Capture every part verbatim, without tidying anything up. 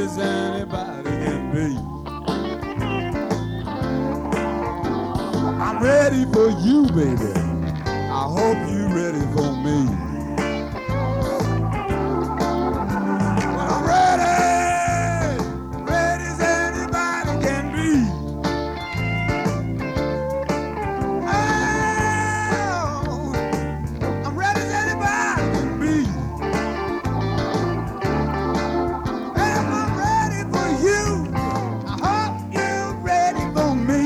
ready as anybody can be. I'm ready for you, baby. I hope you're ready for me. Well, I'm ready, ready as anybody can be. Oh, I'm ready as anybody can be. And I'm ready for you. I hope you're ready for me.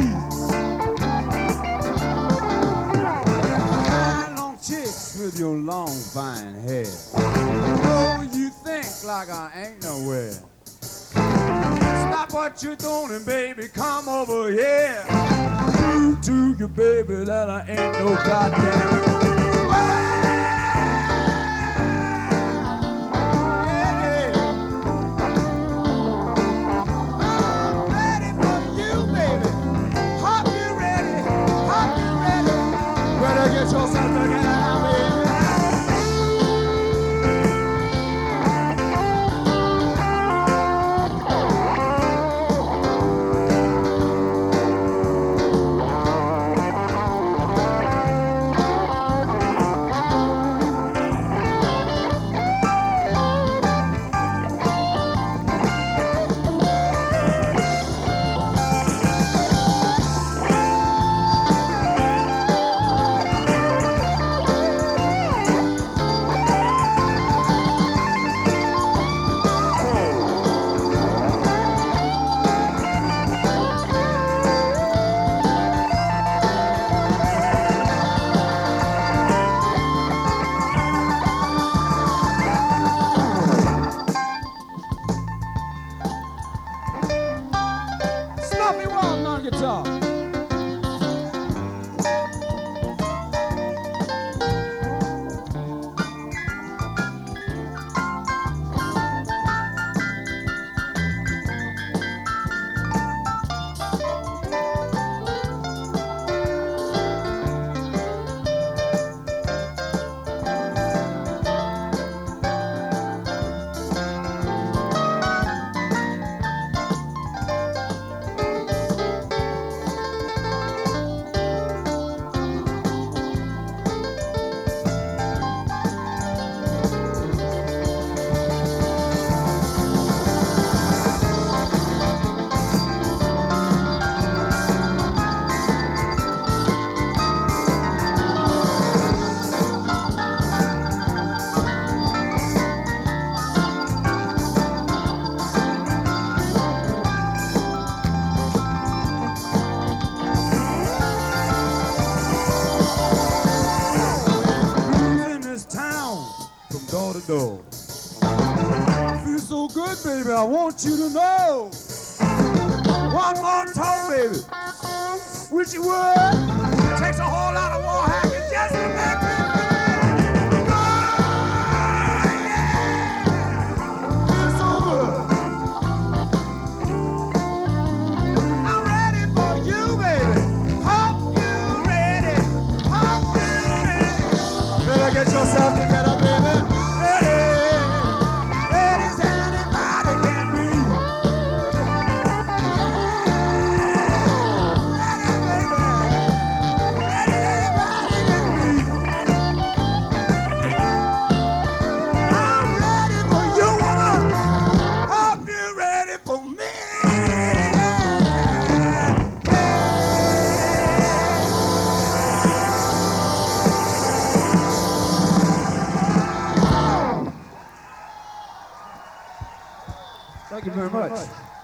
With your long fine hair, oh, you think like I ain't nowhere. Stop what you're doing and baby, come over here. Prove to you, baby, that I ain't no goddamn. I'm ready for you, baby. Hope you're ready. Hope you're ready. Better get yourself together. Stuffy Walton on guitar. Door to door. Feel so good, baby. I want you to know. One more time, baby. Wish you would. It takes a whole lot of war hacking just to make me feel. Oh, yeah. Feel so good. I'm ready for you, baby. Hope you're ready. Hope you're ready. Better get yourself together, baby. Thank you very much.